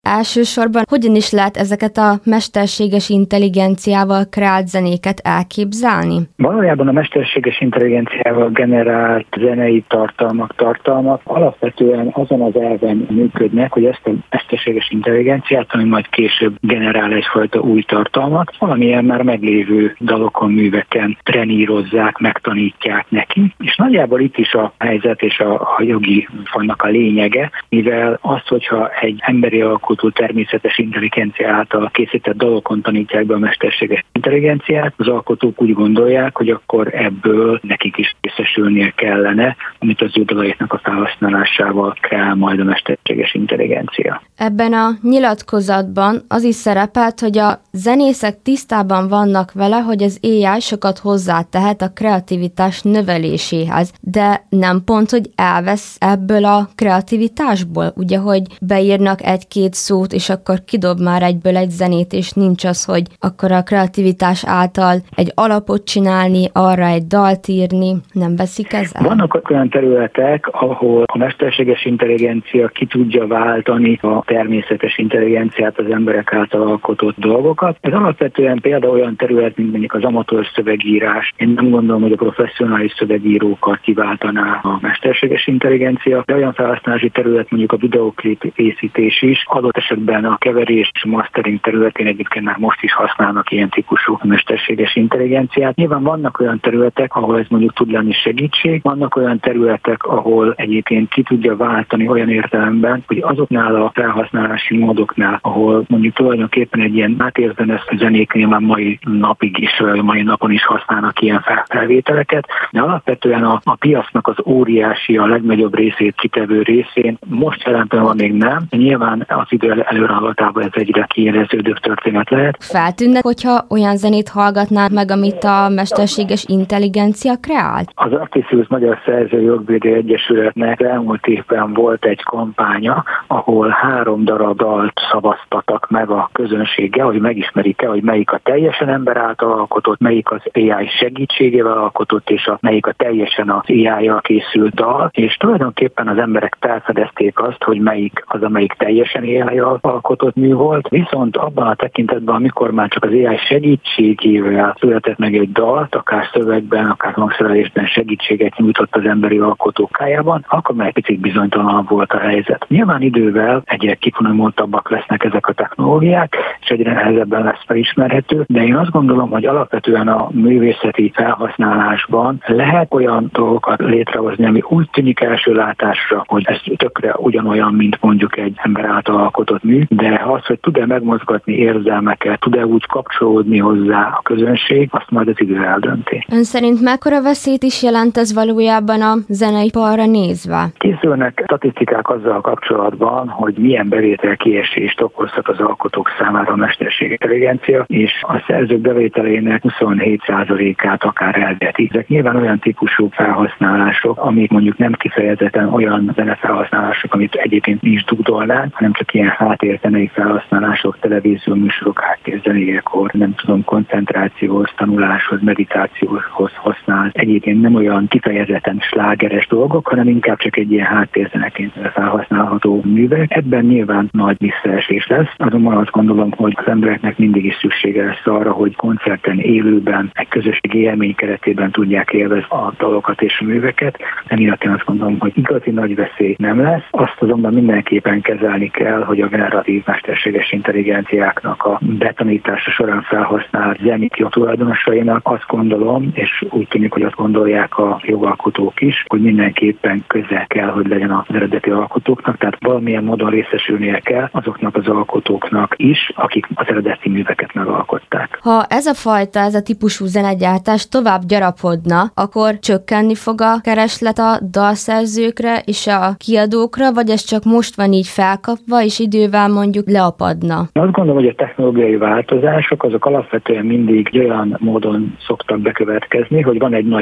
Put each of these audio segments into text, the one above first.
elsősorban hogyan is lehet ezeket a mesterséges intelligenciával kreált zenéket elképzelni? Valójában a mesterséges intelligenciával generált zenei tartalmak alapvetően azon az elven működnek, hogy ezt a mesterséges intelligenciát, ami majd később generál egyfajta új tartalmat, valamilyen már meglévő dalokon, műveken trenírozzák, megtanítják neki. És nagyjából itt is a helyzet és a jogi fannak a lényege, mivel azt, hogyha egy emberi alkotó természetes intelligencia által készített dalokon tanítják be a mesterséges intelligenciát, az alkotók úgy gondolják, hogy akkor ebből nekik is részesülnie kellene, amit az ő dalaiknak a felhasználásával kreál majd a mesterséges intelligencia. Ebben a nyilatkozatban az is szerepelt, hogy a zenészek tisztában vannak vele, hogy az AI sokat hozzátehet a kreativitás növeléséhez, de nem pont, hogy elvesz ebből a kreativitásból, ugye, hogy beírnak egy-két szót, és akkor kidob már egyből egy zenét, és nincs az, hogy akkor a kreativitás által egy alapot csinálni, arra egy dalt írni, nem veszik ezzel? Vannak olyan területek, ahol a mesterséges intelligencia ki tudja váltani a természetes intelligenciát, az emberek által alkotott dolgokat. Ez alapvetően például olyan terület, mint mondjuk az amatőr szövegírás. Én nem gondolom, hogy a professzionális szövegírókat kiváltaná a mesterséges intelligencia, de olyan felhasználási terület, mondjuk a videóklip készítés is, adott esetben a keverés és mastering területén egyébként már most is használnak ilyen típusú mesterséges intelligenciát. Nyilván vannak olyan területek, ahol ez mondjuk tud lenni segítség, vannak olyan területek, ahol egyébként ki tudja váltani olyan értelemben, hogy azoknál a felhasználási módoknál, ahol mondjuk tulajdonképpen egy ilyen átérzenes zenéknél már mai napig is, mai napon is használnak ilyen felvételeket, de alapvetően a piacnak az óriási, a legnagyobb részét kitevő részén most jelentően van még nem, de nyilván az idő előrehaladtában ez egyre kiéleződőbb történet lehet. Feltűnnek, hogyha olyan zenét hallgatnák meg, amit a mesterséges intelligencia kreált? Az Artisius Magyar Szerzői Jogvédő Egyesületnek elmúlt évben volt egy kampánya, ahol 3 darab dalt szavaztatak meg a közönséggel, hogy megismerik-e, hogy melyik a teljesen ember által alkotott, melyik az AI segítségével alkotott, és melyik a teljesen az AI-jal készült dal, és tulajdonképpen az emberek felfedezték azt, hogy melyik az, amelyik teljesen AI-jal alkotott mű volt, viszont abban a tekintetben, amikor már csak az AI segítségével született meg egy dalt, akár szövegben, akár hangszerelésben segítséget nyújtott az emberi alkotókájában, akkor már egy picit bizonytalanabb volt a helyzet. Nyilván idővel egyre kifinomultabbak lesznek ezek a technológiák, és egyre nehezebben lesz felismerhető, de én azt gondolom, hogy alapvetően a művészeti felhasználásban lehet olyan dolgokat létrehozni, ami úgy tűnik első látásra, hogy ez tökre ugyanolyan, mint mondjuk egy ember által alkotott mű, de az, hogy tud-e megmozgatni érzelmeket, tud-e úgy kapcsolódni hozzá a közönség, azt majd az idő eldönti. Ön szerint mekkora veszélyt is jelent ez valójában a zeneiparra nézve? Készülnek statisztikák azzal kapcsolatban, hogy milyen bevételkiesést okozhat az alkotók számára a mesterséges intelligencia, és a szerzők bevételének 27%-át akár elveti. Ezek nyilván olyan típusú felhasználások, amik mondjuk nem kifejezetten olyan zenefelhasználások, amit egyébként is dugdolnánk, hanem csak ilyen háttérzenei felhasználások, televízióműsorok háttérzenéjekor, nem tudom, koncentrációhoz, tanuláshoz, meditációhoz használ. Egyébként nem olyan kifejezetten slágeres dolgok, hanem inkább csak egy ilyen háttérzeneként felhasználható művek. Ebben nyilván nagy visszaesés lesz. Azonban azt gondolom, hogy az embereknek mindig is szüksége lesz arra, hogy koncerten, élőben, egy közösségi élmény keretében tudják élvezni a dalokat és a műveket. Emiatt én azt gondolom, hogy igazi nagy veszély nem lesz. Azt azonban mindenképpen kezelni kell, hogy a generatív mesterséges intelligenciáknak a betanítása során felhasznált zenék tulajdonosainak azt gondolom, és úgy tűnik, hogy azt gondolják a jogalkotók is, hogy mindenképpen köze kell, hogy legyen az eredeti alkotóknak, tehát valamilyen módon részesülnie kell azoknak az alkotóknak is, akik az eredeti műveket megalkották. Ha ez a típusú zenegyártás tovább gyarapodna, akkor csökkenni fog a kereslet a dalszerzőkre és a kiadókra, vagy ez csak most van így felkapva, és idővel mondjuk leapadna? Azt gondolom, hogy a technológiai változások azok alapvetően mindig olyan módon szoktak bekövetkezni, hogy van egy nagy felfutás,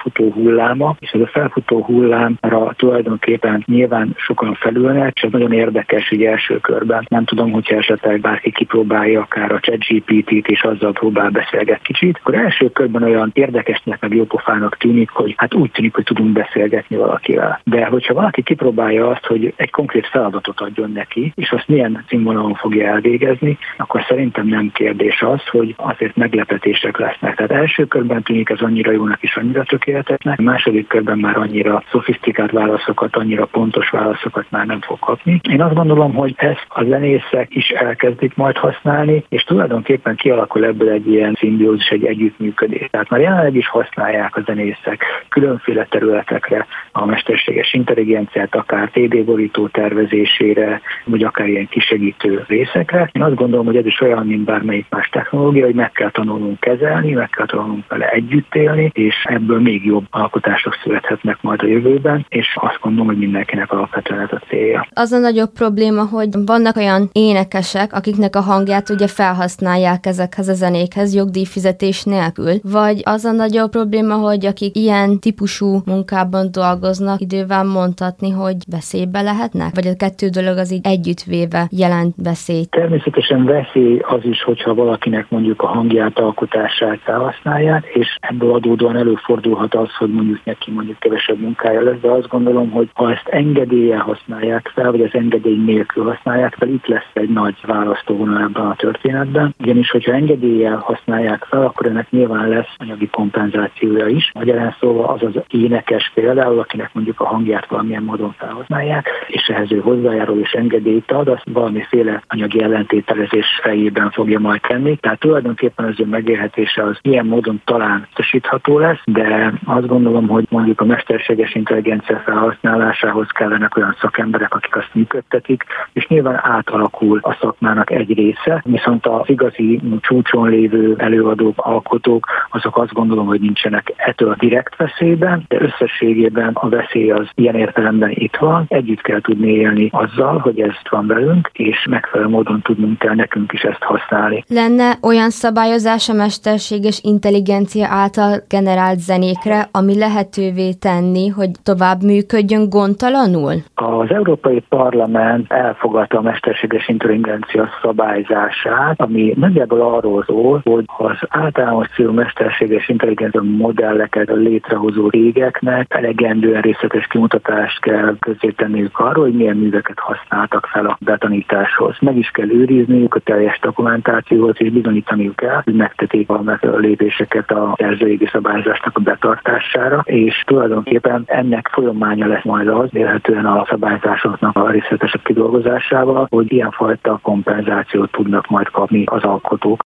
felfutó hulláma, és ez a felfutó hullámra tulajdonképpen nyilván sokan felülnek, és ez nagyon érdekes, hogy első körben. Nem tudom, hogyha esetleg bárki kipróbálja akár a ChatGPT-t, és azzal próbál beszélgetni kicsit, akkor első körben olyan érdekesnek, meg jópofának tűnik, hogy hát úgy tűnik, hogy tudunk beszélgetni valakivel. De hogyha valaki kipróbálja azt, hogy egy konkrét feladatot adjon neki, és azt milyen színvonalon fogja elvégezni, akkor szerintem nem kérdés az, hogy azért meglepetések lesznek. Tehát első körben tűnik ez annyira jónak és annyira tökéletesnek, a második körben már annyira szofisztikált válaszokat, annyira pontos válaszokat már nem fog kapni. Én azt gondolom, hogy ezt a zenészek is elkezdik majd használni, és tulajdonképpen kialakul ebből egy ilyen szimbiózis, egy együttműködés. Tehát már jelenleg is használják a zenészek különféle területekre a mesterséges intelligenciát, akár 3D borító tervezésére, vagy akár ilyen kisegítő részekre. Én azt gondolom, hogy ez is olyan, mint bármelyik más technológia, hogy meg kell tanulnunk kezelni, meg kell tanulnunk vele együtt élni, és ebből még jobb alkotások születhetnek majd a jövőben, és azt gondolom, hogy mindenkinek alapvetően ez a célja. Az a nagyobb probléma, hogy vannak olyan énekesek, akiknek a hangját ugye felhasználják ezekhez a zenékhez jogdíjfizetés nélkül, vagy az a nagyobb probléma, hogy akik ilyen típusú munkában dolgoznak, idővel mondhatni, hogy veszélybe lehetnek? Vagy a kettő dolog az így együttvéve jelent veszélyt? Természetesen veszély az is, hogyha valakinek mondjuk a hangját, alkotását felhasználják, és ebből adódóan előfordulhat az, hogy mondjuk kevesebb munkája lesz, de azt gondolom, hogy ha ezt engedéllyel használják fel, vagy az engedély nélkül használják fel, itt lesz egy nagy választóvonal ebben a történetben. Ugyanis, hogyha engedéllyel használják fel, akkor ennek nyilván lesz anyagi kompenzációja is. Magyarán szóval az az énekes például, akinek mondjuk a hangját valamilyen módon felhasználják, és ehhez ő hozzájárul és engedélyt ad, azt valamiféle anyagi ellentételezés fejében fogja majd tenni. Tehát tulajdonképpen az ő megélhetése az ilyen módon talán biztosítható lesz, de azt gondolom, hogy mondjuk a mesterséges intelligencia felhasználásához kellenek olyan szakemberek, akik azt működtetik, és nyilván átalakul a szakmának egy része, viszont az igazi csúcson lévő előadók, alkotók, azok azt gondolom, hogy nincsenek ettől a direkt veszélyben, de összességében a veszély az ilyen értelemben itt van. Együtt kell tudni élni azzal, hogy ez van velünk, és megfelelő módon tudnunk kell nekünk is ezt használni. Lenne olyan szabályozás a mesterséges intelligencia által generált zenékre, ami lehetővé tenni, hogy tovább működjön gondtalanul? Az Európai Parlament elfogadta a mesterséges intelligencia szabályzását, ami nagyjából arról szól, hogy az általános célú mesterséges intelligencia modelleket létrehozó cégeknek elegendően részletes kimutatást kell közzétenniük arról, hogy milyen műveket használtak fel a betanításhoz. Meg is kell őrizniük a teljes dokumentációt, és bizonyítaniuk kell, hogy megtették a megfelelő lépéseket a szerzőjogi szabályzásnak a betartására, és tulajdonképpen ennek folyamánya lesz majd az, érhetően a szabályzásoknak a részletesebb kidolgozásával, hogy ilyenfajta kompenzációt tudnak majd kapni az alkotók.